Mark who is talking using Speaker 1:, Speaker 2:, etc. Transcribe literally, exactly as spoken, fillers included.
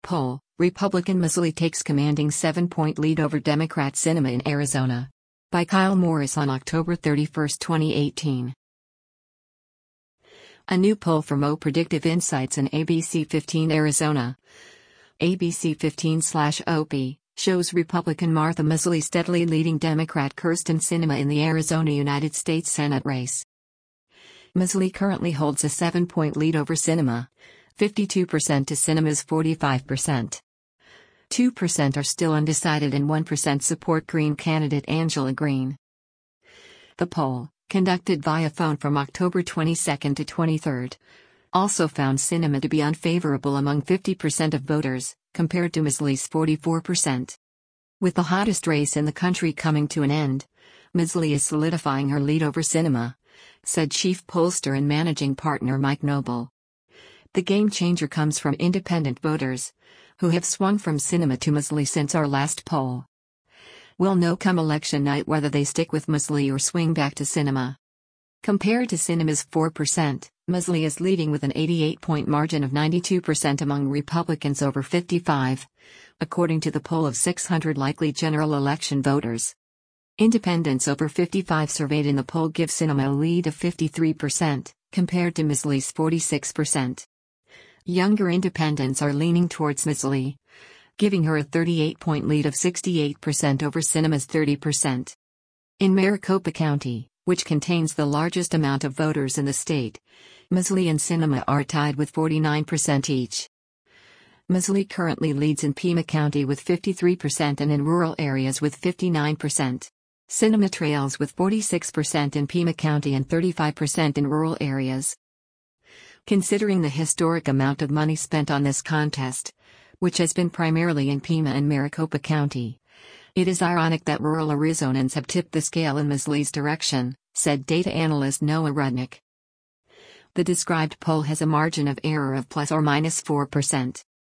Speaker 1: poll, Republican Missouli takes commanding seven-point lead over Democrat Sinema in Arizona. By Kyle Morris on October thirty-first, twenty eighteen. A new poll from O Predictive Insights in A B C fifteen Arizona. A B C fifteen slash O P shows Republican Martha Missouli steadily leading Democrat Kyrsten Sinema in the Arizona United States Senate race. Missouli currently holds a seven-point lead over Sinema, fifty-two percent to Sinema's forty-five percent. two percent are still undecided and one percent support Green candidate Angela Green. The poll, conducted via phone from October twenty-second to twenty-third, also found Sinema to be unfavorable among fifty percent of voters, compared to Missouli's forty-four percent. With the hottest race in the country coming to an end, Missouli is solidifying her lead over Sinema, said chief pollster and managing partner Mike Noble. The game changer comes from independent voters, who have swung from Sinema to Missouli since our last poll. We'll know come election night whether they stick with Missouli or swing back to Sinema. Compared to Sinema's four percent, Missouli is leading with an eighty-eight point margin of ninety-two percent among Republicans over fifty-five, according to the poll of six hundred likely general election voters. Independents over fifty-five surveyed in the poll give Sinema a lead of fifty-three percent, compared to Missouli's forty-six percent. Younger independents are leaning towards Missouli, giving her a thirty-eight point lead of sixty-eight percent over Sinema's thirty percent. In Maricopa County, which contains the largest amount of voters in the state, Missouli and Sinema are tied with forty-nine percent each. Missouli currently leads in Pima County with fifty-three percent and in rural areas with fifty-nine percent. Sinema trails with forty-six percent in Pima County and thirty-five percent in rural areas. Considering the historic amount of money spent on this contest, which has been primarily in Pima and Maricopa County, it is ironic that rural Arizonans have tipped the scale in Missouli's direction, said data analyst Noah Rudnick. The described poll has a margin of error of plus or minus four percent.